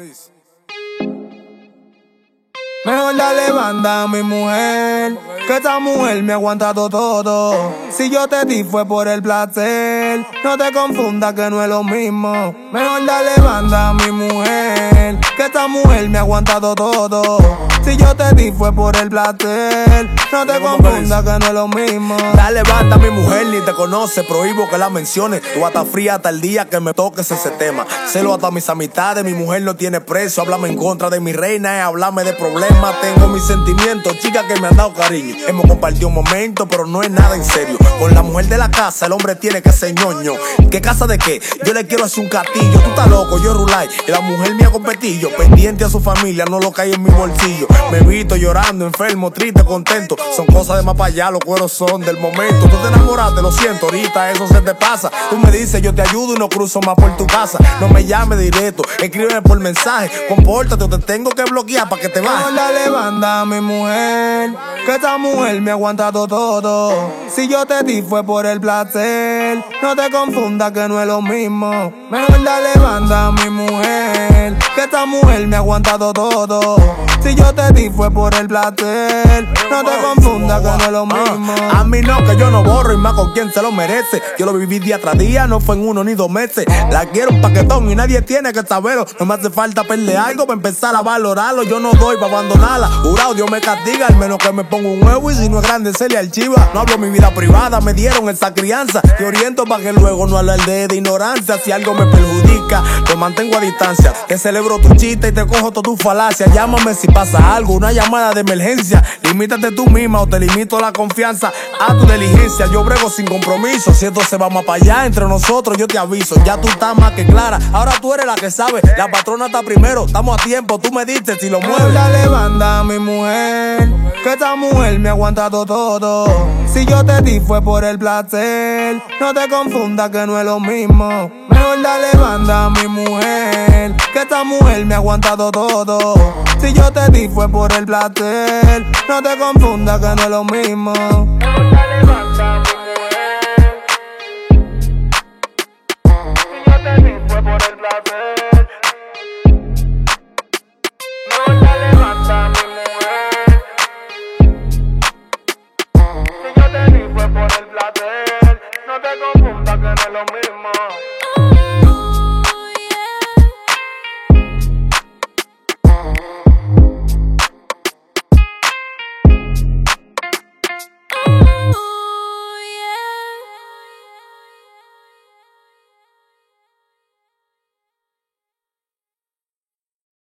dice. Mejor dale banda a mi mujer, que esta mujer me ha aguantado todo. Si yo te di fue por el placer, no te confundas que no es lo mismo. Mejor dale banda a mi mujer, que esta mujer me ha aguantado todo. Si yo te di fue por el placer, no te confundas que no es lo mismo. Dale banda a mi mujer, ni te conoce, prohíbo que la menciones. Tú vas a estar fría hasta el día que me toques ese tema. Celo hasta mis amistades, mi mujer no tiene precio. Háblame en contra de mi reina, háblame de problemas. Tengo mis sentimientos, chicas que me han dado cariño. Hemos compartido un momento, pero no es nada en serio. Con la mujer de la casa, el hombre tiene que ser ñoño. ¿Qué casa de qué? Yo le quiero hacer un castillo. Tú estás loco, yo rulay. Y la mujer mía competillo, pendiente a su familia, no lo que hay en mi bolsillo. Me he visto llorando, enfermo, triste, contento. Son cosas de más para allá, los cueros son del momento. Tú te enamoraste, lo siento, ahorita eso se te pasa. Tú me dices, yo te ayudo y no cruzo más por tu casa. No me llames directo, escríbeme por mensaje. Compórtate o te tengo que bloquear para que te vayas. Dale banda a mi mujer, que esta mujer me ha aguantado todo. Si yo te di fue por el placer, no te confundas que no es lo mismo. Mejor dale banda a mi mujer, que esta mujer me ha aguantado todo. Si yo te di fue por el placer, no te confundas que no es lo mismo. A mí no, que yo no borro y más con quien se lo merece. Yo lo viví día tras día, no fue en 1 ni 2 meses. La quiero un paquetón y nadie tiene que saberlo. No me hace falta perder algo para empezar a valorarlo. Yo no doy para abandonarla, jurado Dios me castiga, al menos que me ponga un huevo. Y si no es grande se le archiva. No hablo mi vida privada, me dieron esa crianza. Te oriento para que luego no hable de ignorancia. Si algo me perjudica, te mantengo a distancia. Te celebro tu chiste y te cojo toda tu falacia. Llámame si pasa algo, una llamada de emergencia. Limítate tú misma o te limito la confianza. A tu diligencia, yo brego sin compromiso. Si esto se va más para allá entre nosotros, yo te aviso. Ya tú estás más que clara, ahora tú eres la que sabe. La patrona está primero, estamos a tiempo. Tú me diste si lo mueves. Dale banda a mi mujer, que esta mujer me ha aguantado todo. Si yo te di fue por el placer, no te confundas que no es lo mismo. Mejor dale banda a mi mujer, que esta mujer me ha aguantado todo. Si yo te di fue por el placer, no te confundas que no es lo mismo.